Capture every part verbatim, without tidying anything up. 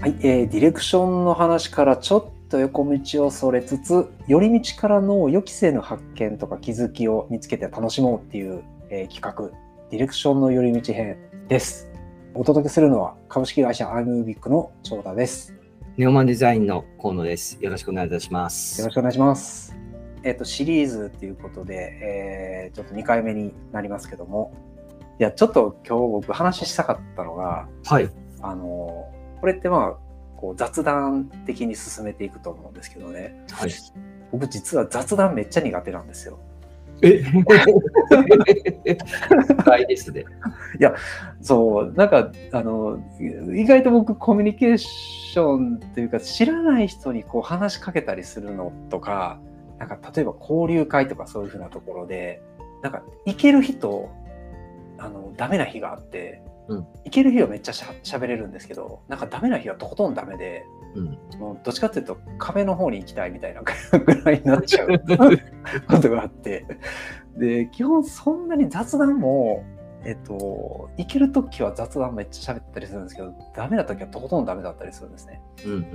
はい、えーディレクションの話からちょっと横道をそれつつ、寄り道からの予期せぬ発見とか気づきを見つけて楽しもうっていう、えー企画、ディレクションの寄り道編です。お届けするのは株式会社 iMovIC の長田です。 ネオマンデザインの河野です。よろしくお願いいたします。 よろしくお願いします。えっと、シリーズということで、えーちょっとにかいめになりますけども、いや、ちょっと今日僕話したかったのが、 はい。 あの、これってまあ、こう雑談的に進めていくと思うんですけどね。 はい。 僕実は雑談めっちゃ苦手なんですよ。 え深いですね。 そう、なんか、あの、意外と僕コミュニケーションというか知らない人にこう話しかけたりするのとか、なんか例えば交流会とかそういうふうなところで、なんか行ける日と、あの、ダメな日があって、 うん、 行ける日はめっちゃしゃ喋れるんんですけど、なんかダメな日はとことんダメで、 うん、 もうどっちかっていうと壁の方に行きたいみたいなぐらいになっちゃうことがあって、で、基本そんなに雑談も、えっと、行けるときは雑談めっちゃ喋ったりするんですけど、ダメなときはとことんダメだったりするんですね。 うん、うん、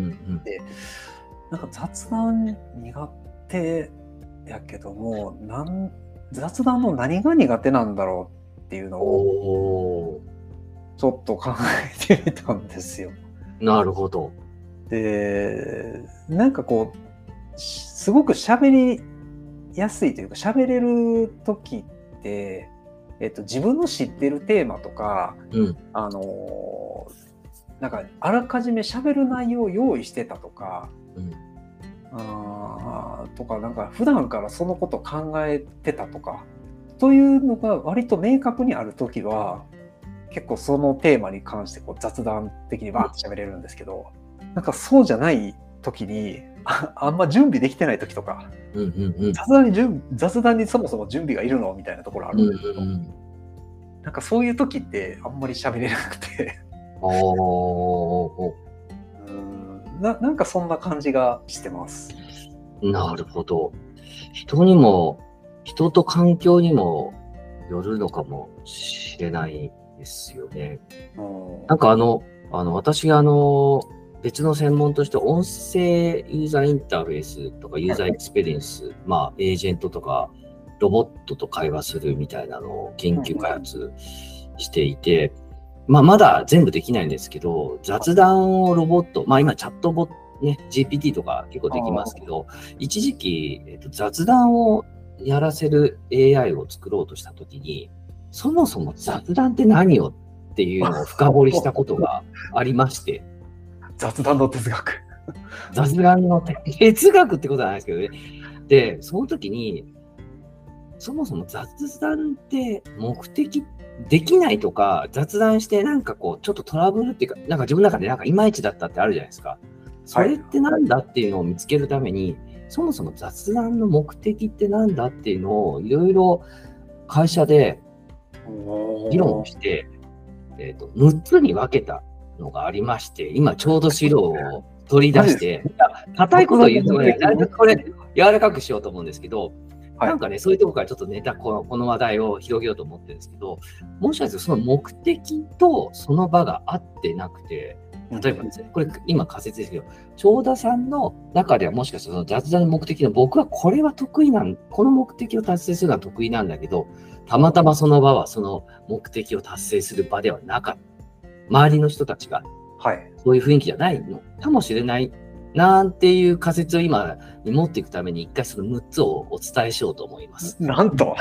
で、なんか雑談苦手やけども、なん雑談の何が苦手なんだろうっていうのをおちょっと考えてみたんですよ。 ー、なるほど。 で、なんかこう、しすごく喋りやすいというか、喋れる時って、えっと、自分の知ってるテーマとか、 うん、 あの、なんか、あらかじめ喋る内容を用意してたとか、 うん、 あーとか、なんか、普段からそのこと考えてたとか、というのが割と明確にある時は、結構そのテーマに関してこう雑談的にバーッと喋れるんですけど、なんかそうじゃない時に あ, あんま準備できてない時とか、 うん、うん、うん、 雑談に準雑談にそもそも準備がいるのみたいなところあるうん、 んですけど、 うん。 なんかそういう時ってあんまり喋れなくておー、 うーん な, なんかそんな感じがしてます。 なるほど。人にも、人と環境にもよるのかもしれないですよね。 うんなんかあの、あの、私があの、別の専門として音声ユーザーインターフェースとかユーザーエクスペリエンス、まあ、エージェントとかロボットと会話するみたいなのを研究開発していて、まあ、まだ全部できないんですけど、雑談をロボット、まあ今チャットボット、ね、ジーピーティー とか結構できますけど、一時期、えっと、雑談をやらせる エーアイ を作ろうとしたときに、そもそも雑談って何よっていうのを深掘りしたことがありまして、 雑談の哲学雑談の哲学ってことはないですけどね。で、その時に、そもそも雑談って目的できないとか、雑談してなんかこう、ちょっとトラブルっていうか、なんか自分の中でなんかいまいちだったってあるじゃないですか。それってなんだっていうのを見つけるために、そもそも雑談の目的ってなんだっていうのをいろいろ会社で議論して、えーと、むっつに分けたのがありまして、今ちょうど資料を取り出して、硬いことを言うとね、なるべくこれ柔らかくしようと思うんですけど、 はい、 なんかね、そういうところからちょっとネタ、この、この話題を広げようと思ってるんですけど、もしかするとその目的とその場が合ってなくて、例えばですね、これ今仮説ですけど、長田さんの中ではもしかしたらその雑談の目的の僕はこれは得意なん、この目的を達成するのは得意なんだけど、たまたまその場はその目的を達成する場ではなかった。周りの人たちがそういう雰囲気じゃないのかもしれないなんていう仮説を今に持っていくために一回そのむっつをお伝えしようと思います。 なんと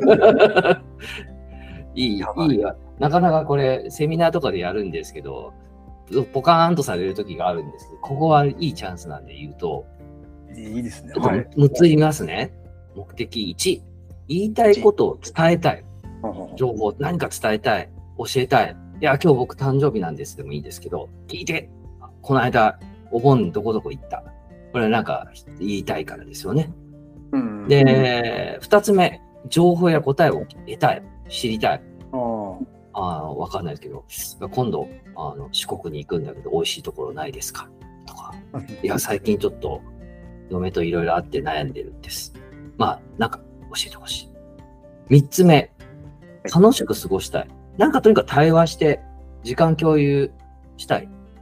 いい、いいわ。なかなかこれセミナーとかでやるんですけど、ポカーンとされる時があるんですけど、ここはいいチャンスなんで言うと、 いいですね。 はい、むっつ言いますね。目的いち、言いたいことを伝えたい。情報、何か伝えたい。教えたい。いや、今日僕誕生日なんですでもいいですけど、聞いて、この間、お盆どこどこ行った。これはなんか言いたいからですよね。うん、で、二つ目、情報や答えを得たい。知りたい。ああ、わかんないですけど、今度、あの、四国に行くんだけど、美味しいところないですかとか。いや、最近ちょっと、嫁といろいろあって悩んでるんです。まあ、なんか教えてほしい。三つ目、楽しく過ごしたい。なんかとにかく対話して、時間共有したい。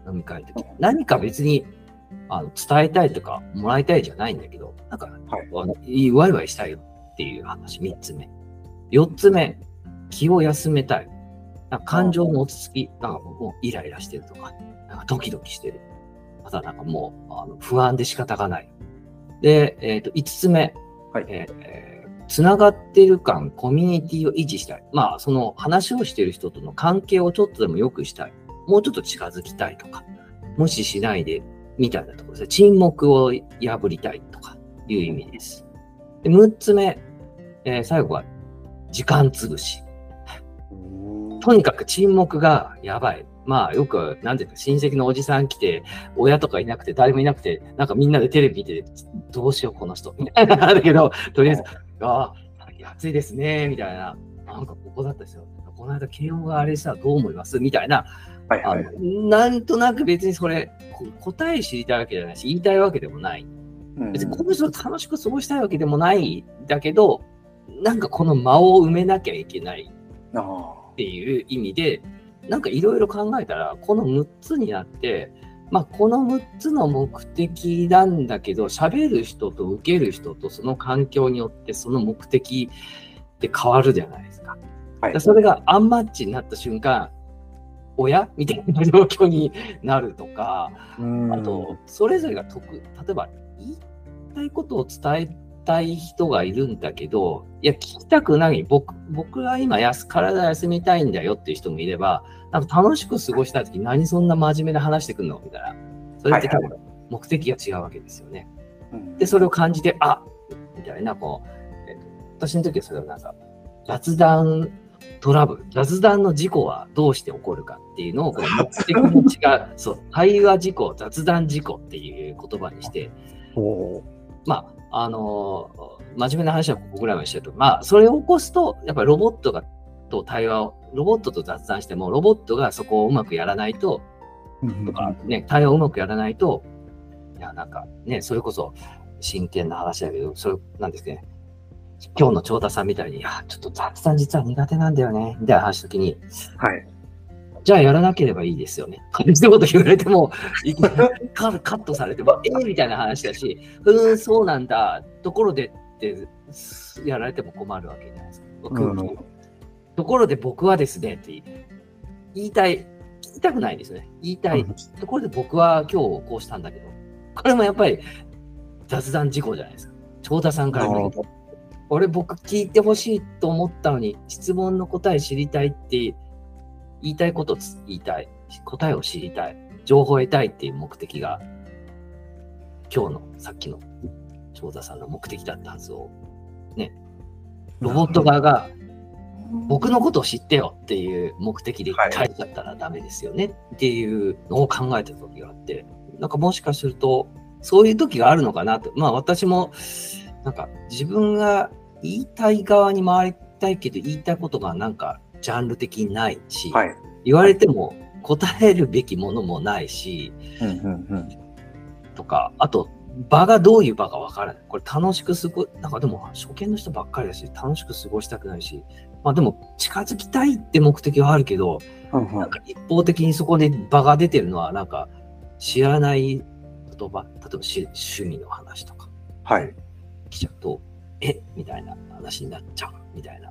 飲み会の時。何か別にあの伝えたいとかもらいたいじゃないんだけど、なんか、はい、あのワイワイしたいよっていう話、みっつめ。よっつめ、気を休めたい。なんか感情の落ち着き、なんかもうイライラしてるとか、なんかドキドキしてる。またなんかもうあの不安で仕方がない。で、えっと、いつつめ、はい、えー、つながってる感、コミュニティを維持したい。まあ、その話をしてる人との関係をちょっとでも良くしたい。もうちょっと近づきたいとか、無視しないで、みたいなところですね。沈黙を破りたいとかいう意味です。で、むっつめ、えー、最後は時間潰し。とにかく沈黙がやばい。まあよく、なんていうか、親戚のおじさん来て、親とかいなくて、誰もいなくて、なんかみんなでテレビ見て、どうしよう、この人。みたいな、だけど、とりあえず、ああ、暑いですね、みたいな。なんかここだったですよ。この間、慶応があれしたらどう思いますみたいな。はいはい、あのなんとなく別にそれ、答え知りたいわけじゃないし、言いたいわけでもない。別にこの人楽しく過ごしたいわけでもないんだけど、なんかこの間を埋めなきゃいけないっていう意味で、なんかいろいろ考えたら、このむっつになって、まあこのむっつの目的なんだけど、喋る人と受ける人とその環境によってその目的って変わるじゃないですか。はい、それがアンマッチになった瞬間、親みたいな状況になるとか、あと、それぞれが得、例えば言いたいことを伝えたい人がいるんだけど、いや、聞きたくない、僕、僕は今やす、体休みたいんだよっていう人もいれば、なんか楽しく過ごしたいとき、何そんな真面目な話してくんのみたいな。それって多分、目的が違うわけですよね。はいはい、で、それを感じて、あみたいな、こう、えっと、私の時はそれをなんか、雑談、トラブル、雑談の事故はどうして起こるかっていうのをこう目的に違う、そう、対話事故、雑談事故っていう言葉にして、まあ、あのー、真面目な話はここぐらいまでしてると、まあ、それを起こすと、やっぱりロボットがと対話を、ロボットと雑談しても、ロボットがそこをうまくやらないと、とかね、対話をうまくやらないと、いや、なんかね、それこそ真剣な話だけど、それなんですけどね、今日の長田さんみたいに、いや、ちょっと雑談実は苦手なんだよね、みたいな話の時に、はい。じゃあやらなければいいですよね。感じのこと言われても、いきなりカットされても、えーみたいな話だし、うーん、そうなんだ、ところでってやられても困るわけじゃないですか。うん、ところで僕はですね、って言いたい、聞きたくないですね。言いたい。ところで僕は今日こうしたんだけど、これもやっぱり雑談事項じゃないですか。長田さんから見ると。俺僕聞いてほしいと思ったのに質問の答え知りたいって言いたいことを言いたい、答えを知りたい、情報を得たいっていう目的が今日のさっきの長田さんの目的だったはずをね、ロボット側が僕のことを知ってよっていう目的で書いちゃったらダメですよねっていうのを考えてた時があって、なんかもしかするとそういう時があるのかなと。まあ私もなんか自分が言いたい側に回りたいけど言いたいことがなんかジャンル的にないし、はい、言われても答えるべきものもないし、うんうんうん、とか、あと場がどういう場かわからない。これ楽しく過ご、なんかでも初見の人ばっかりだし、楽しく過ごしたくないし、まあでも近づきたいって目的はあるけど、うんうん、なんか一方的にそこで場が出てるのはなんか知らない言葉、例えば趣味の話とか、はい、来ちゃうと、えみたいな話になっちゃうみたいな。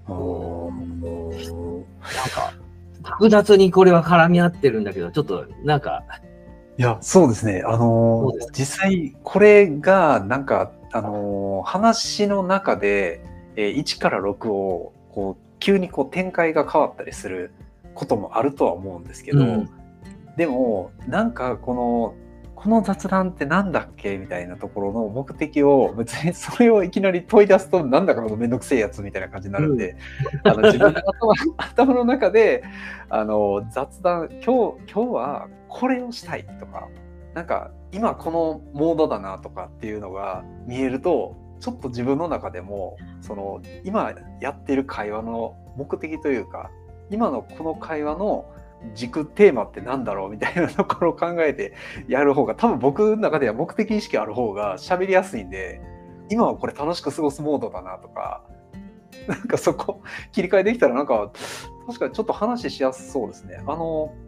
なんか複雑にこれは絡み合ってるんだけど、ちょっとなんか。 いや、そうですね。あのー、実際これがなんか、あのー、話の中で、えー、いちからろくをこう急にこう展開が変わったりすることもあるとは思うんですけど、うん、でもなんかこのこの雑談ってなんだっけみたいなところの目的を別にそれをいきなり問い出すとなんだかのめんどくせえやつみたいな感じになるんで、うん、あの自分の 頭, 頭の中であの雑談今日今日はこれをしたいとかなんか今このモードだなとかっていうのが見えるとちょっと自分の中でもその今やっている会話の目的というか今のこの会話の軸テーマってなんだろうみたいなところを考えてやる方が多分僕の中では目的意識ある方が喋りやすいんで今はこれ楽しく過ごすモードだなとかなんかそこ切り替えできたらなんか確かにちょっと話しやすそうですね。あの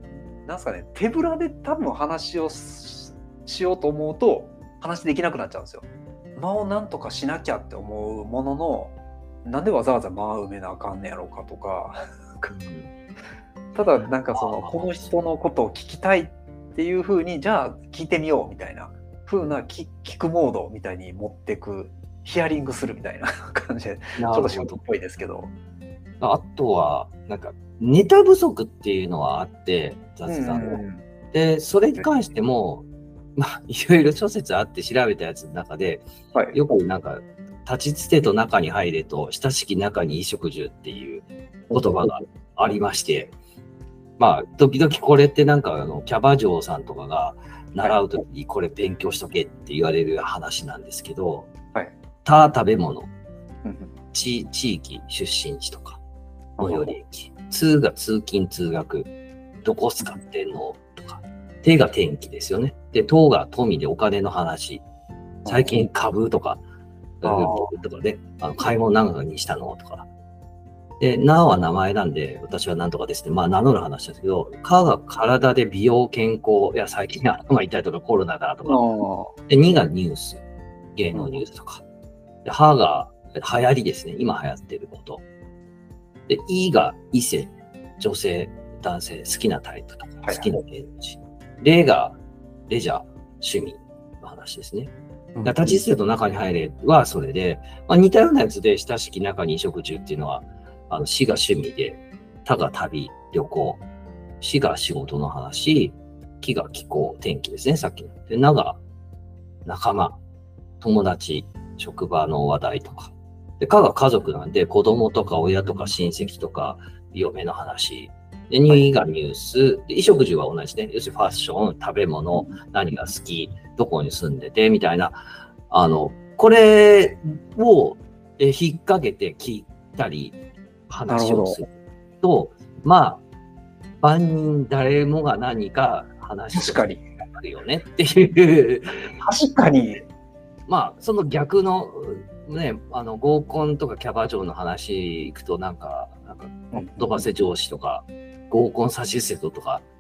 なんすかね、手ぶらで多分話を し, しようと思うと話できなくなっちゃうんですよ。間をなんとかしなきゃって思うものの、なんでわざわざ間を埋めなあかんねやろうかとかただなんかそのこの人のことを聞きたいっていう風に、じゃあ聞いてみようみたいな風な聞くモードみたいに持ってく、ヒアリングするみたいな感じで、ちょっと仕事っぽいですけど。 あとはなんかネタ不足っていうのはあって、雑談を、うん、でそれに関しても、まあ、いろいろ諸説あって調べたやつの中で、はい、よくなんか立ちつてと中に入れと親しき中に衣食住っていう言葉がありまして、まあ時々これってなんかあのキャバ嬢さんとかが習うときにこれ勉強しとけって言われる話なんですけど、はい、た食べ物、地, 地域出身地とか最寄り駅、通が通勤通学、どこ使ってんのとか、手が天気ですよね。で、東が富でお金の話、最近株とか、とかで、あの買い物何かにしたのとか。で、なは名前なんで、私は何とかですね。まあ名乗る話ですけど、かが体で美容健康、いや最近頭痛いとかコロナだとか。で、にがニュース、芸能ニュースとか。で、はが流行りですね。今流行ってること。で、いが異性、女性、男性、好きなタイプとか、好きな芸能人。れがレジャー、趣味の話ですね。うん、立ち姿勢と中に入れはそれで、まあ、似たようなやつで親しき中に衣食住っていうのは、あの死が趣味で、他が旅、旅行、死が仕事の話、気が気候、天気ですね、さっきの。で、なが仲間、友達、職場の話題とか。で、かが家族なんで、子供とか親とか親戚とか、嫁の話。で、にがニュース。で、衣食住は同じね。要するにファッション、食べ物、何が好き、どこに住んでて、みたいな。あの、これをえ引っ掛けて聞いたり、話をすると、まあ、万人誰もが何か話をするよねっていう。 確かに。 まあ、その逆の、ね、あの合コンとかキャバ嬢の話行くとなんか、なんか、飛ばせ上司とか、合コン差し捨てとか、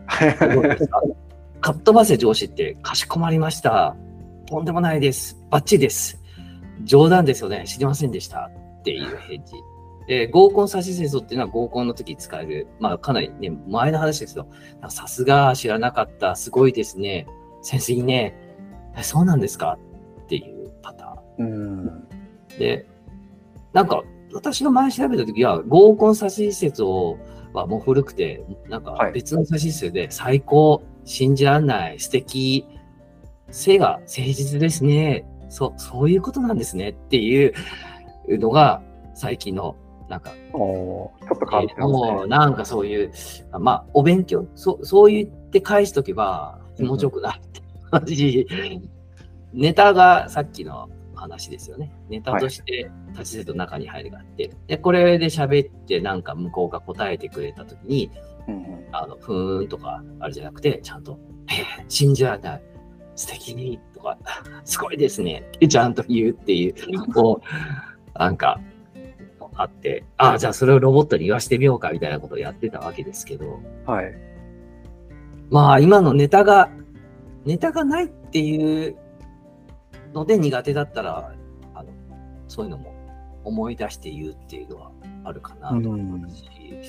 かっ飛ばせ上司ってかしこまりました。とんでもないです。バッチリです。冗談ですよね。知りませんでした。っていう返事。で、合コン差し捨てっていうのは合コンの時に使える。まあかなりね、前の話ですけど、さすが知らなかった。すごいですね。先生いいね。そうなんですかっていうパターン。うんで、なんか、私が前調べたときは、合コン差し施設をはもう古くて、なんか別の差し施設で最高、信じらんない、素敵、性が誠実ですね。そう、そういうことなんですねっていうのが最近の、なんか、 おちょっと変わってますね。 もうなんかそういう、まあ、お勉強、そそう言って返しとけば気持ちよくなるって感じ。ネタがさっきの話ですよね。ネタとして立ち姿の中に入るがあって、はい、でこれで喋ってなんか向こうが答えてくれたときに、うんうん、あのふーんとかあるじゃなくて、ちゃんと、えー、信じられない、素敵にとか、すごいですねってちゃんと言うっていう、こう、なんかあって、ああ、じゃあそれをロボットに言わしてみようかみたいなことをやってたわけですけど、はい、まあ今のネタが、ネタがないっていうので苦手だったら、あのそういうのも思い出して言うっていうのはあるかなと思うし、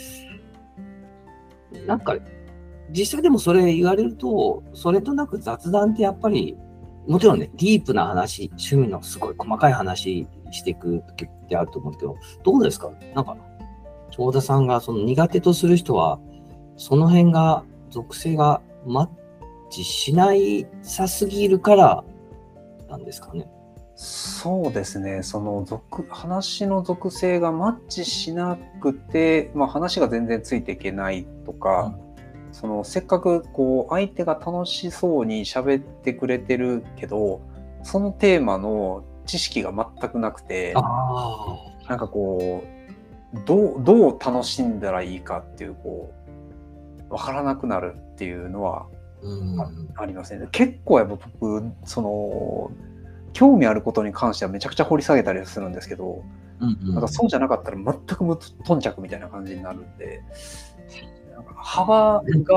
うん、なんか実際でもそれ言われると、それとなく雑談ってやっぱりもちろんね、ディープな話、趣味のすごい細かい話していく時ってあると思うけど、どうですか？なんか長田さんがその苦手とする人はその辺が属性がマッチしないさすぎるからなんですかね。 そうですね。その属話の属性がマッチしなくて、まあ、話が全然ついていけないとか、うん、そのせっかくこう相手が楽しそうに喋ってくれてるけど、そのテーマの知識が全くなくて、あなんかこうどうどう楽しんだらいいかっていうこう分からなくなるっていうのはありますね。結構やっぱ僕その興味あることに関してはめちゃくちゃ掘り下げたりするんですけど、うんうん、なんかそうじゃなかったら全く無頓着みたいな感じになるんで、なんか幅が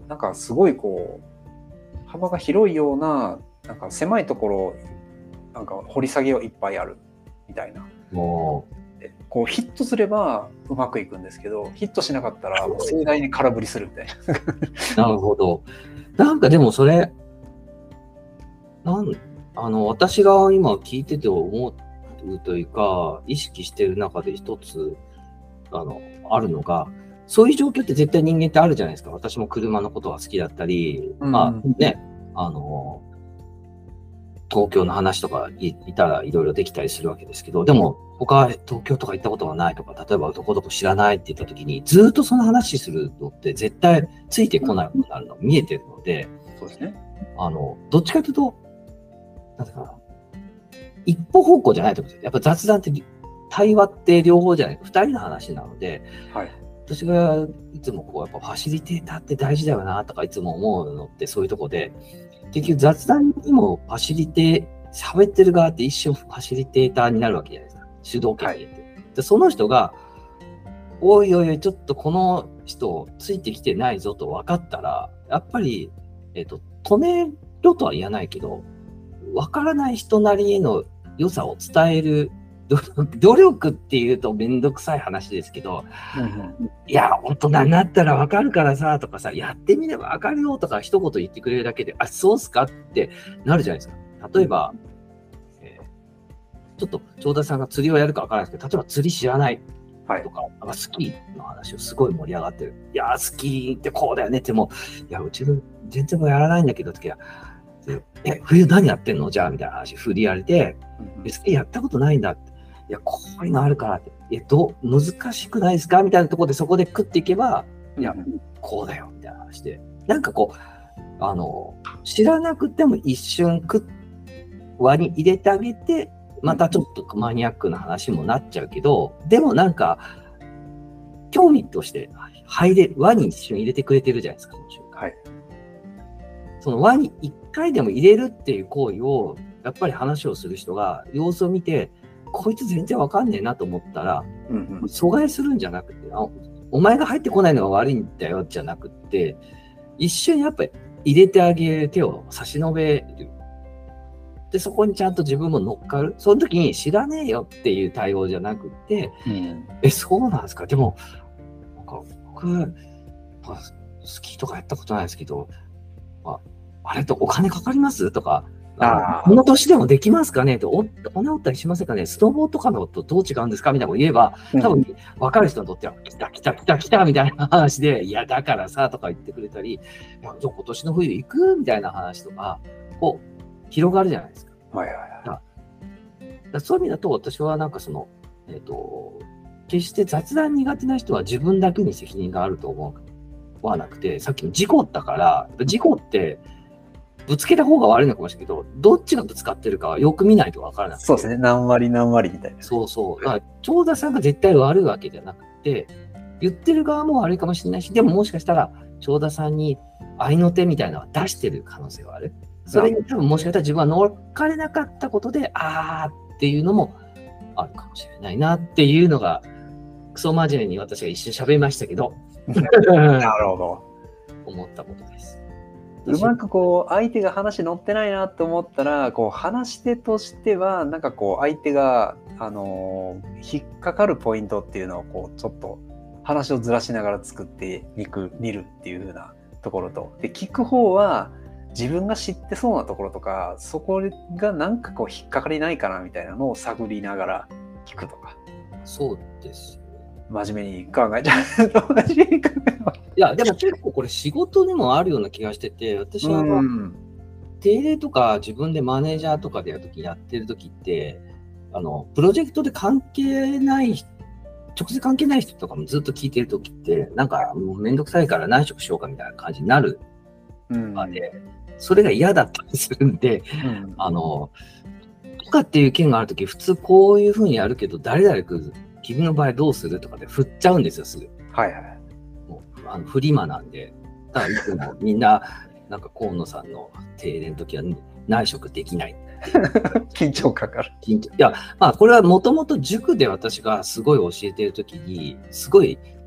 なんかすごいこう幅が広いような、なんか狭いところなんか掘り下げをいっぱいあるみたいな。 もでこうヒットすればうまくいくんですけど、ヒットしなかったらもう盛大に空振りするみたいな。 なるほど。なんかでもそれ、なんあの私が今聞いてて思うというか、意識してる中で一つあのあるのが、そういう状況って絶対人間ってあるじゃないですか。私も車のことが好きだったり、 うん、 まあね、あの、東京の話とか い, いたらいろいろできたりするわけですけど、でも他東京とか行ったことがないとか、例えばどこどこ知らないって言った時に、ずっとその話するのって絶対ついてこないことになるの見えてるので、 そうですね。 あの、どっちかというと、なんていうかな、一歩方向じゃないと思うんですよ。やっぱ雑談って、対話って両方じゃない、二人の話なので、 はい。 私がいつもこう、やっぱファシリテーターって大事だよなとかいつも思うのってそういうとこで、結局雑談にもファシリテー、喋ってる側って一瞬ファシリテーターになるわけじゃないですか。主導権を入れて。はい、でその人が、おいおいおい、ちょっとこの人ついてきてないぞと分かったら、やっぱり、えっと、止めろとは言わないけど、分からない人なりへの良さを伝える努力っていうとめんどくさい話ですけど、うんうん、いや、大人になったらわかるからさ、とかさ、やってみればわかるよとか一言言ってくれるだけで、あ、そうっすかってなるじゃないですか。例えば、えー、ちょっと長田さんが釣りをやるかわからないですけど、例えば釣り知らないとか、はい、なんかスキーの話をすごい盛り上がってる。いや、スキーってこうだよねっても、いや、うちの全然もうやらないんだけど、ってえ、冬何やってんのじゃあみたいな話振りやれて、うん、スキーやったことないんだって。いや、こういうのあるからって。え、どう、難しくないですかみたいなところでそこで食っていけば、いや、こうだよ、みたいな話で。なんかこう、あの、知らなくても一瞬食輪に入れてあげて、またちょっとマニアックな話もなっちゃうけど、でもなんか、興味として入れ、輪に一瞬入れてくれてるじゃないですか、その瞬間。はい。その輪に一回でも入れるっていう行為を、やっぱり話をする人が様子を見て、こいつ全然わかんねえなと思ったら、うんうん、阻害するんじゃなくてあ、お前が入ってこないのが悪いんだよじゃなくて、一瞬やっぱり入れてあげる手を差し伸べる。で、そこにちゃんと自分も乗っかる。その時に知らねえよっていう対応じゃなくて、うん、え、そうなんですか。でも、なんか僕、まあ、スキーとかやったことないですけど、まあ、あれってお金かかりますとか、あこの年でもできますかねと、お骨折ったりしませんかね、スノボーとかのとどう違うんですかみたいなこと言えば、多分分かる人にとっては、来た来た来た来たみたいな話で、いや、だからさとか言ってくれたり、じゃあ今年の冬行くみたいな話とか、こう、広がるじゃないですか。はいはいはい。だだそういう意味だと、私はなんかその、えっと、決して雑談苦手な人は自分だけに責任があると思わなくて、さっきの事故ったから、事故って、ぶつけた方が悪いのかもしれないけど、どっちがぶつかってるかはよく見ないと分からない。 そうですね。何割何割みたいな。 そうそう。だから長田さんが絶対悪いわけじゃなくて、言ってる側も悪いかもしれないし、でももしかしたら長田さんに愛の手みたいなのは出してる可能性はある。それに多分もしかしたら自分は乗っかれなかったことで、あーっていうのもあるかもしれないなっていうのが、クソ真面目に私が一瞬喋りましたけど。 なるほど。 思ったことです。 うまくこう相手が話乗ってないなと思ったら、こう話し手としてはなんかこう相手があのー、引っかかるポイントっていうのをこうちょっと話をずらしながら作っていく見るっていう風なところと、で聞く方は自分が知ってそうなところとか、そこがなんかこう引っかかりないかなみたいなのを探りながら聞くとか。 そうですね。 真面目に考えちゃうと真面目に考えます。 いや、でも結構これ仕事にもあるような気がしてて、私は、うん、定例とか自分でマネージャーとかでやるときやってるときって、あの、プロジェクトで関係ない、直接関係ない人とかもずっと聞いてるときって、なんかもうめんどくさいから何職しようかみたいな感じになるまで、うん、それが嫌だったりするんで、うん、あの、とかっていう件があるとき、普通こういうふうにやるけど、誰々来る君の場合どうするとかで振っちゃうんですよ、すぐ。 はいはい。 もうあのフリマなんで、ただいつもみんな、なんか河野さんの定例の時は内職できない。 緊張かかる。 緊張いや、まあこれはもともと塾で私がすごい教えてる時に、すごい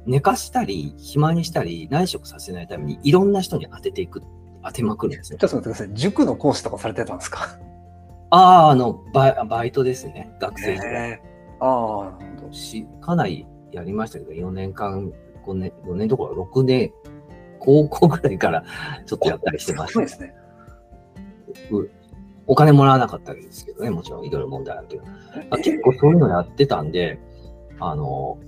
寝かしたり、暇にしたり、内職させないために、いろんな人に当てていく、当てまくるんですね。 ちょっと待ってください。塾の講師とかされてたんですか？ ああ、あのバイ、バイトですね。学生時代。 えー、ああ、なるほど。 しかなりやりましたけど、よねんかん、ごねん、ごねんどころろくねん、高校ぐらいからちょっとやったりしてました。 そうですね。 お金もらわなかったわけですけどね、もちろんいろいろ問題あるけど。あ、結構そういうのやってたんで、あの、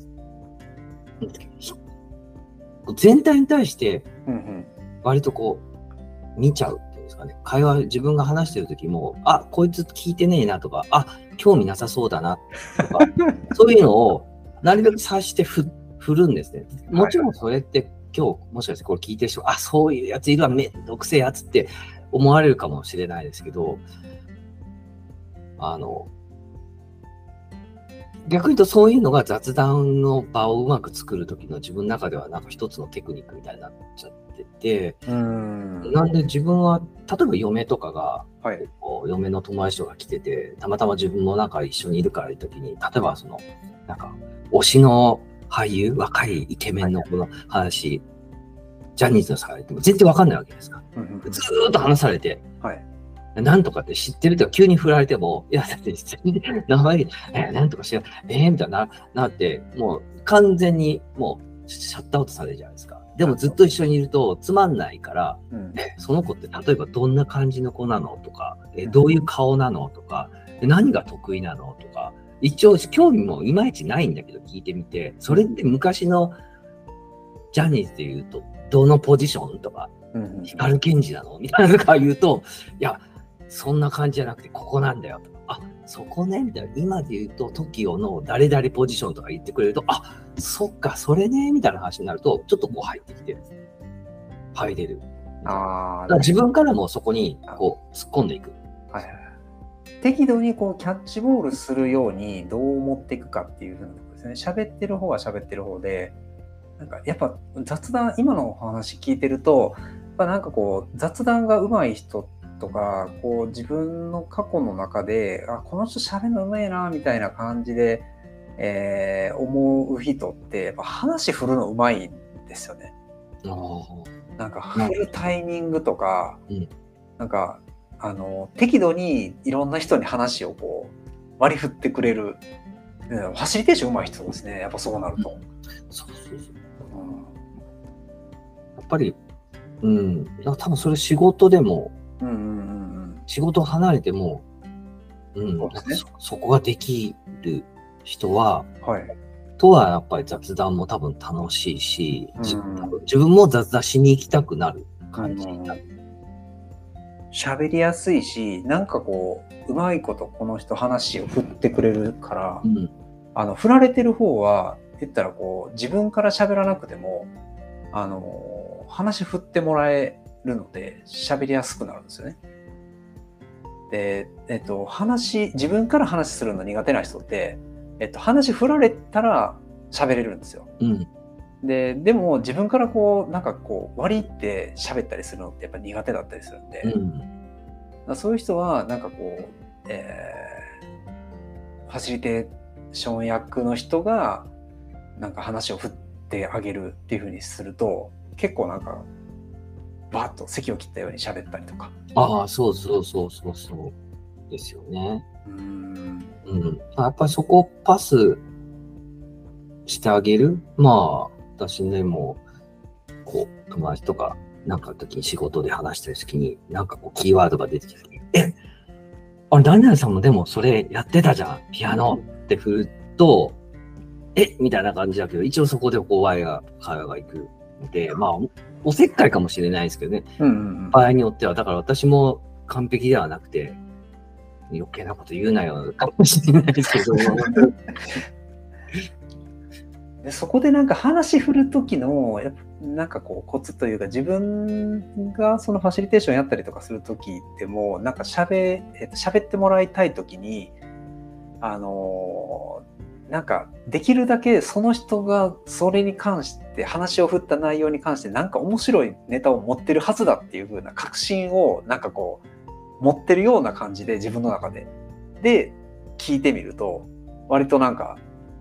全体に対して割とこう見ちゃうっていうんですかね。会話、自分が話してる時も、あ、こいつ聞いてねえなとか、あ、興味なさそうだなとか、そういうのをなるべく察してふ振るんですね。もちろんそれって今日もしかしてこれ聞いてる人、あ、そういうやついるわ、めんどくせえやつって思われるかもしれないですけど、あの、逆に言うとそういうのが雑談の場をうまく作るときの自分の中ではなんか一つのテクニックみたいになっちゃってて、 うん、 なんで自分は、例えば嫁とかが、 はい、 嫁の友達とか来てて、たまたま自分もなんか一緒にいるからいるときに、例えばその、なんか、推しの俳優、若いイケメンのこの話、はい、ジャニーズのされても全然わかんないわけですか。うんうんうん、ずーっと話されて、はい、なんとかって知ってるとか急に振られても、いや、だって全然名前、えー、なんとかしよう、えー、みたいな、なって、もう完全にもうシャットアウトされるじゃないですか。でもずっと一緒にいるとつまんないから、うん、えその子って例えばどんな感じの子なのとか、えどういう顔なのとか、何が得意なのとか、一応興味もいまいちないんだけど聞いてみて、それって昔のジャニーズで言うと、どのポジションとか、光源氏なのみたいなのから言うと、いや、そんな感じじゃなくて、ここなんだよとか、あ、そこね、みたいな。今で言うと、トキオの誰々ポジションとか言ってくれると、あ、そっか、それね、みたいな話になると、ちょっとこう入ってきて、入れる。ああ。自分からもそこにこう突っ込んでいく。 はいはい。適度にこうキャッチボールするようにどう持っていくかっていうふうなことですね。喋ってる方は喋ってる方で、なんかやっぱ雑談、今のお話聞いてると、やっぱなんかこう雑談が上手い人とか、こう自分の過去の中で、あ、この人喋るの上手いなみたいな感じで、えー、思う人ってやっぱ話振るの上手いんですよね。なんか振るタイミングとか、うん、なんかあの適度にいろんな人に話をこう割り振ってくれる、ファシリテーション上手い人ですね。やっぱそうなると。うん、そうそうそう。 うん、やっぱり、うん、多分それ仕事でも、うんうんうんうん、仕事を離れても、うん、そうですね、そ, そこができる人は、はい、とはやっぱり雑談も多分楽しいし、うん、自, 自分も雑談しに行きたくなる感じになる。 喋、うん、りやすいし、なんかこううまいことこの人話を振ってくれるから、うん、あの振られてる方は言ったらこう自分から喋らなくてもあの話振ってもらえるので喋りやすくなるんですよね。で、えっと、話自分から話するの苦手な人って、えっと、話振られたら喋れるんですよ。うん、で, でも自分からこうなんかこう割り入って喋ったりするのってやっぱ苦手だったりするんで、うん、そういう人はなんかこう、えー、ファシリテーション役の人がなんか話を振ってあげるっていう風にすると結構なんかバーッと席を切ったように喋ったりとか。 ああ、そうそうそうそうそうですよね。うん、うん、やっぱりそこをパスしてあげる。まあ私ねもこう友達とかなんかの時に仕事で話してる時になんかこうキーワードが出てきた時に、え、あれ何々さんもでもそれやってたじゃんピアノって振ると、えみたいな感じだけど一応そこでこう会話がいくので、まあおせっかいかもしれないですけどね、うんうんうん、場合によっては。だから私も完璧ではなくて余計なこと言うなよかもしれないですけどでそこでなんか話振る時のやっぱなんかこうコツというか、自分がそのファシリテーションやったりとかする時でもなんかしゃべ、えっと、喋ってもらいたい時にあのなんかできるだけその人がそれに関して話を振った内容に関してなんか面白いネタを持ってるはずだっていう風な確信をなんかこう持ってるような感じで自分の中でで聞いてみると割となんか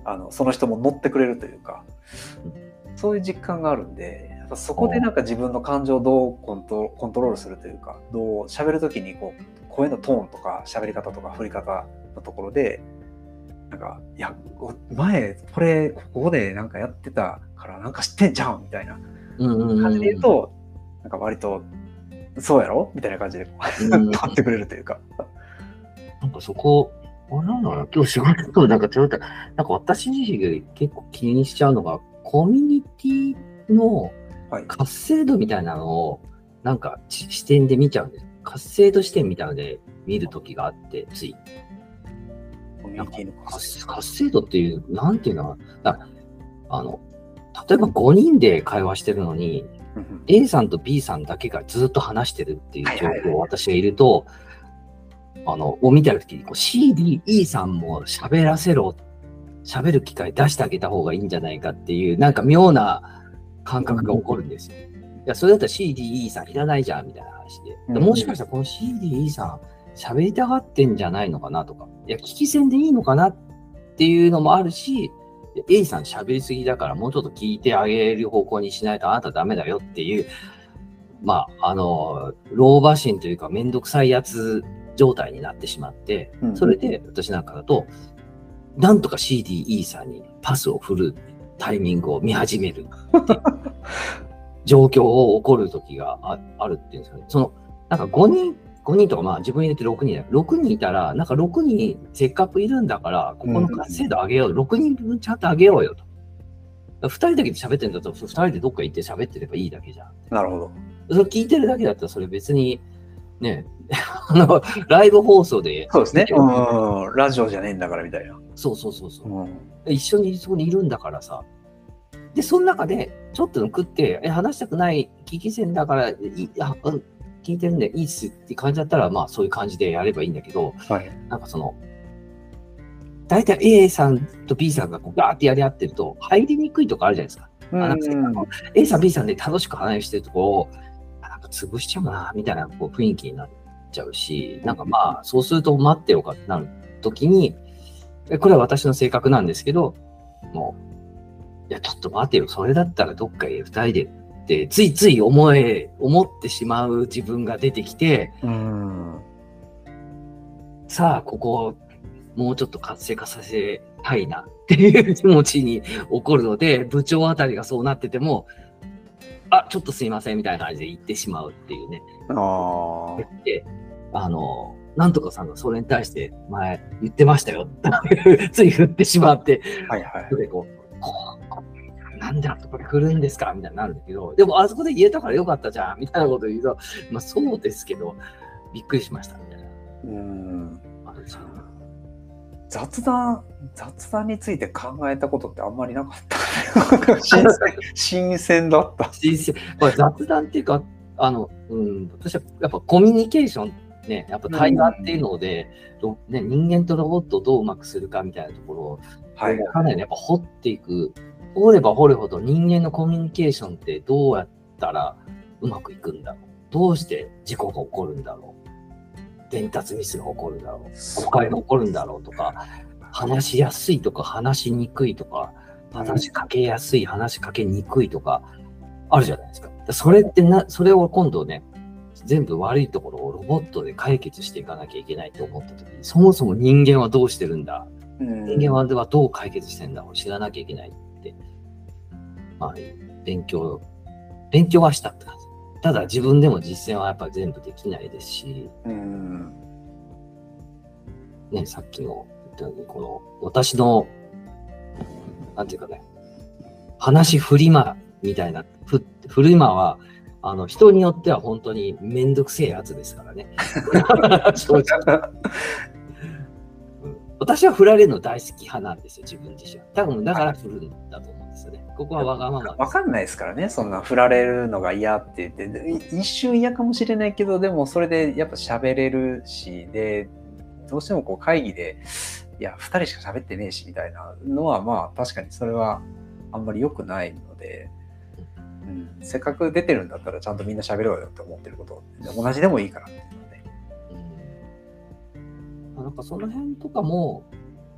あのその人も乗ってくれるというか、そういう実感があるんで、やっぱそこでなんか自分の感情をどうコント、コントロールするというか、どう喋るときにこう声のトーンとか喋り方とか振り方のところで、なんか、いや、前これここでなんかやってたからなんか知ってんじゃんみたいな感じで言うと、なんか割とそうやろみたいな感じでこう変わってくれるというか。 なんかそこ、あれなんだろうな、今日仕事となんかちょっと、なんか私自身が結構気にしちゃうのが、コミュニティの活性度みたいなのを、なんか視点で見ちゃうんです。活性度視点みたいなので見るときがあって、つい。コミュニティの活性度っていう、なんていうのかな、あの、例えばごにんで会話してるのに、うん、A さんと B さんだけがずっと話してるっていう状況を私がいると、あの、を見てるときにこう シーディーイー さんも喋らせろ、喋る機会出してあげた方がいいんじゃないかっていう、なんか妙な感覚が起こるんですよ。いや、それだったら シーディーイー さんいらないじゃんみたいな話で。もしかしたらこの シーディーイー さん喋りたがってんじゃないのかなとか、いや、聞き戦でいいのかなっていうのもあるし、A さん喋りすぎだからもうちょっと聞いてあげる方向にしないとあなたダメだよっていう、まあ、あの、老婆心というかめんどくさいやつ状態になってしまって、それで私なんかだと、なんとか シーディーイー さんにパスを振るタイミングを見始めるっていう状況を起こる時が あ, あるっていうんですかね。その、なんかごにん、ごにんとかまあ自分入れてろくにんだ。ろくにんいたら、なんかろくにんせっかくいるんだから、ここの活性度上げよう。ろくにんぶんちゃんと上げようよと。ふたりだけで喋ってんだったら、ふたりでどっか行って喋ってればいいだけじゃん。 なるほど。 それ聞いてるだけだったら、それ別に、ね、あの、ライブ放送で。 そうですね。うん。ラジオじゃねえんだからみたいな。 そうそうそうそう、うん。一緒にそこにいるんだからさ。で、その中で、ちょっと食って、え、話したくない聞き戦だから、いあ聞いてるんでいいっすって感じだったら、まあそういう感じでやればいいんだけど、はい、なんかその、大体 A さんと B さんがこうガーってやり合ってると、入りにくいとこあるじゃないですか。うんうん、あ A さん、B さんで楽しく話してるところを、なんか潰しちゃうな、みたいなこう雰囲気になっちゃうし、なんかまあ、そうすると待ってよかってなるときに、これは私の性格なんですけど、もう、いや、ちょっと待てよ、それだったらどっかへ二人でって、ついつい思え、思ってしまう自分が出てきて、うん、さあ、ここ、もうちょっと活性化させたいなっていう気持ちに起こるので、部長あたりがそうなってても、あ、ちょっとすいませんみたいな感じで言ってしまうっていうね。あであの、なんとかさんがそれに対して前言ってましたよってつい振ってしまって、はいはい。でこうこうなんであそこで振るんですかみたいになるんだけど、でもあそこで言えたからよかったじゃんみたいなこと言うと、まあそうですけど、びっくりしましたみたいな。うん。 雑談、雑談について考えたことってあんまりなかった新鮮。新鮮だった。 新鮮。まあ、雑談っていうか、あの、うん、私はやっぱコミュニケーションね、やっぱ対話っていうので、うんね、人間とロボットをどううまくするかみたいなところを、はい、かなりやっぱ掘っていく。掘れば掘るほど人間のコミュニケーションってどうやったらうまくいくんだろう。どうして事故が起こるんだろう。伝達ミスが起こるんだろう。誤解が起こるんだろうとか、話しやすいとか話しにくいとか、話しかけやすい、話しかけにくいとか、あるじゃないですか。それってな、それを今度ね、全部悪いところをロボットで解決していかなきゃいけないと思ったときに、そもそも人間はどうしてるんだ、人間はどう解決してるんだを知らなきゃいけないって、まあ、勉強、勉強はしたって感じ。ただ自分でも実践はやっぱり全部できないですし、うんね、さっきの言ったように、この私の、なんていうかね、話振り間みたいな、ふ振り間は、あの、人によっては本当にめんどくせえやつですからね。正直うん、私は振られるの大好き派なんですよ、自分自身は。多分だから振るんだと思うんですよね。ここはわがままです。 わかんないですからね、そんな振られるのが嫌って言って、一瞬嫌かもしれないけど、でもそれでやっぱ喋れるし、で、どうしてもこう会議で、いや、二人しか喋ってねえしみたいなのは、まあ確かにそれはあんまり良くないので、うん、せっかく出てるんだったらちゃんとみんな喋ろうよって思ってること、同じでもいいからっていうので。 うん、なんかその辺とかも、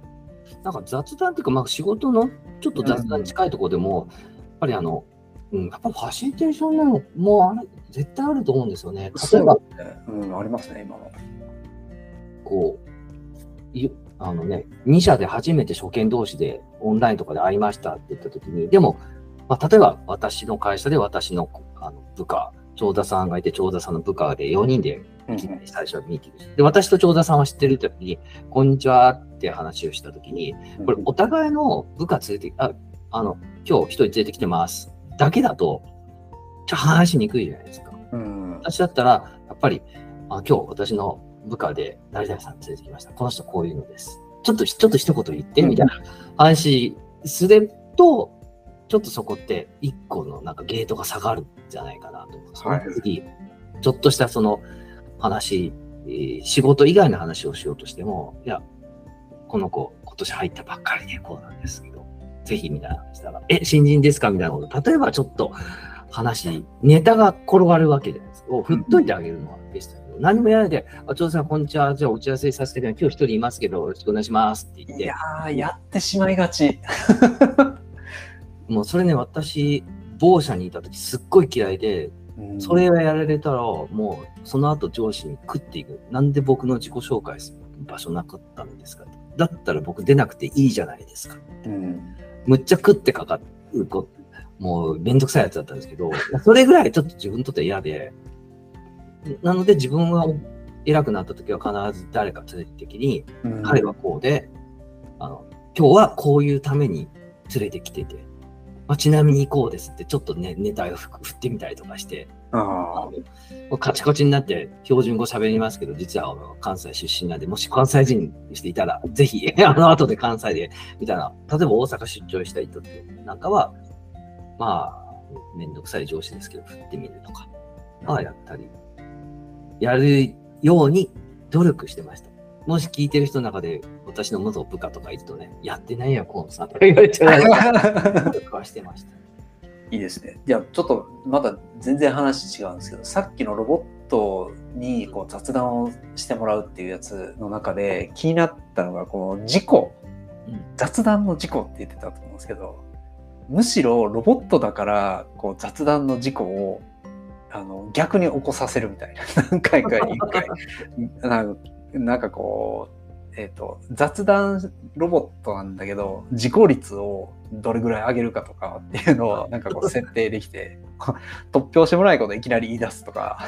なんか雑談っていうか、まあ、仕事のちょっと雑談に近いところでも、うん、やっぱりあの、うん、やっぱファシリテーションなのもある絶対あると思うんですよね。例えば、 ね、うん、ありますね、今も。 こう、いあのね、に社で初めて初見同士でオンラインとかで会いましたって言ったときに、でも、まあ、例えば私の会社で私の、あの部下、長田さんがいて、長田さんの部下でよにんでいきなり最初はミーティングして、で、私と長田さんは知ってるときに、こんにちはって話をしたときに、これお互いの部下連れて、あ、あの、今日一人連れてきてますだけだと、ちょっと話しにくいじゃないですか。うん、私だったら、やっぱり、あ、今日私の部下で誰々さん連れてきました。この人こういうのです。ちょっと、ちょっと一言言って、みたいな話すると、ちょっとそこって一個のなんかゲートが下がるんじゃないかなと思うんですよね。はい、次、ちょっとしたその話、えー、仕事以外の話をしようとしても、いや、この子今年入ったばっかりでこうなんですけど、ぜひみたいな話したら、え、新人ですかみたいなこと。例えばちょっと話、ネタが転がるわけじゃないですか。を振っといてあげるのはベストだけど、何もやらないで、あ、長田さん、こんにちは。じゃあ、打ち合わせさせてください。今日一人いますけど、よろしくお願いしますって言って。 いやー、やってしまいがち。 もうそれね、私、某社にいた時すっごい嫌いで、うん、それをやられたら、もうその後上司に食っていく。なんで僕の自己紹介する場所なかったんですか？だったら僕出なくていいじゃないですか。うん、むっちゃ食ってかかる子、もうめんどくさいやつだったんですけど、それぐらいちょっと自分にとって嫌で、なので自分が偉くなった時は必ず誰か連れて的に、うん、彼はこうで、あの、今日はこういうために連れてきてて、まあ、ちなみにこうですってちょっとね、ネタを振ってみたりとかして、ああカチコチになって標準語喋りますけど、実は関西出身なんで、もし関西人にしていたら、ぜひ、あの後で関西で、みたいな、例えば大阪出張した人なんかは、まあ、めんどくさい上司ですけど、振ってみるとか、まあ、やったり、やるように努力してました。もし聞いてる人の中で、私の元部下とかいるとね、やってないや、コンさんとか言われてない。努力はしてました。 いいですね。いや、ちょっとまだ全然話違うんですけど、さっきのロボットにこう雑談をしてもらうっていうやつの中で気になったのが、この事故、うん、雑談の事故って言ってたと思うんですけど、むしろロボットだからこう雑談の事故をあの逆に起こさせるみたいな、何回かにいっかいなんか、なんかこう、えっと、雑談ロボットなんだけど、事故率をどれぐらい上げるかとかっていうのをなんかこう設定できて、突拍子もないこといきなり言い出すとか、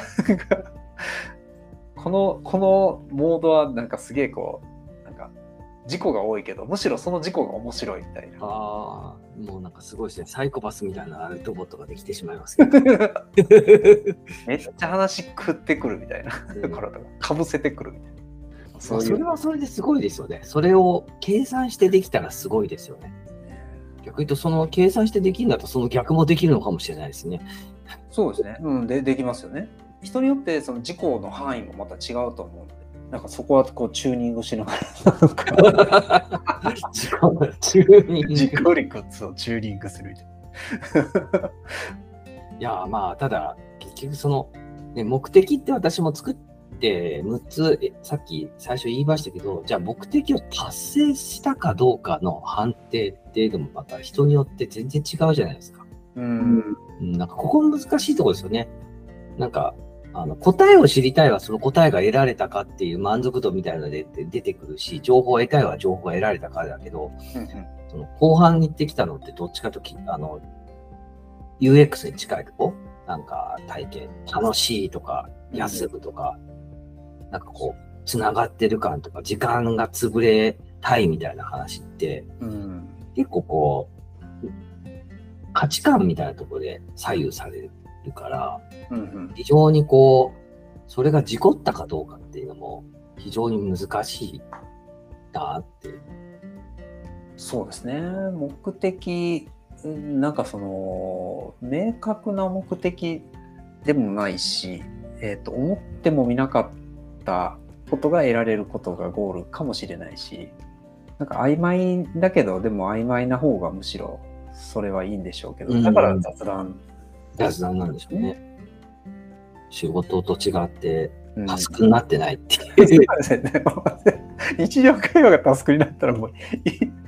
この、このモードはなんかすげえこう、なんか事故が多いけど、むしろその事故が面白いみたいな。 ああ、もうなんかすごいですね。サイコパスみたいなロボットができてしまいますけど。 めっちゃ話食ってくるみたいな。ところとか、かぶせてくるみたいな。 そういうそれはそれですごいですよね。それを計算してできたらすごいですよね。逆に言うと、その計算してできるんだと、その逆もできるのかもしれないですね。 そうですね。うん、で、できますよね。人によってその事故の範囲もまた違うと思うので、なんかそこはこうチューニングしながら事故、チューニング。 事故理屈をチューニングするみたいな。 いや、まあ、ただ、結局その、ね、目的って私も作って、でむっつさっき最初言いましたけど、じゃあ目的を達成したかどうかの判定っていうのもまた人によって全然違うじゃないですか。うん、なんかここ難しいところですよね。なんかあの答えを知りたいはその答えが得られたかっていう満足度みたいなので出てくるし、情報を得たいは情報が得られたかだけど、うんうん、その後半に行ってきたのってどっちかときあの ユーエックス に近いとこ、なんか体験楽しいとか休むとか。うん、なんかこう、つながってる感とか、時間が潰れたいみたいな話って、うん、結構こう、価値観みたいなところで左右されるから、うんうん、非常にこう、それが事故ったかどうかっていうのも非常に難しいなって。 そうですね。目的、なんかその、明確な目的でもないし、えっと、思ってもみなかったたことが得られることがゴールかもしれないし、なんか曖昧だけどでも曖昧な方がむしろそれはいいんでしょうけど、だから雑談、 雑談なんでしょうね。仕事と違ってタスクになってないっていう、 うん、日常会話がタスクになったらもう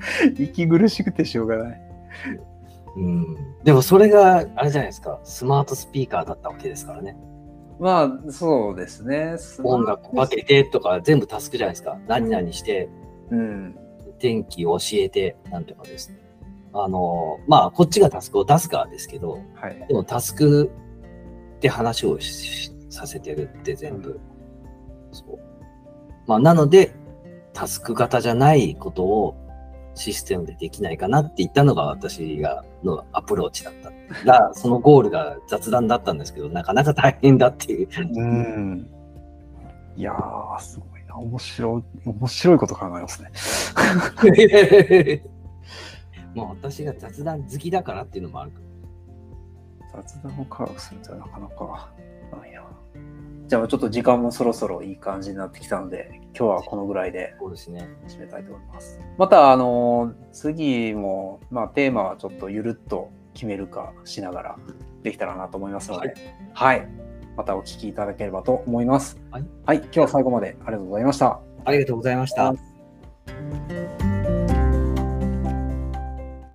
息苦しくてしょうがない。 うん、でもそれがあれじゃないですか、スマートスピーカーだったわけですからね。 まあそうですね。 音楽かけてとか全部タスクじゃないですか。何々して、 うん、 天気を教えて、なんとかですね。あの、まあこっちがタスクを出すからですけど、 はい、 でもタスクって話をさせてるって全部。うん、そう。まあなので、タスク型じゃないことをシステムでできないかなって言ったのが私がのアプローチだったら、そのゴールが雑談だったんですけど、なかなか大変だっていう。 うん。いやー、すごいな。面白い、面白いこと考えますね。 もう私が雑談好きだからっていうのもあるから。雑談を科学するってなかなかないな。じゃあちょっと時間もそろそろいい感じになってきたので、今日はこのぐらいで締めたいと思います。また、あの、次も、まあ、テーマはちょっとゆるっと決めるかしながらできたらなと思いますので、はい。はい、またお聞きいただければと思います。はい。はい、今日は最後までありがとうございました。 ありがとうございました。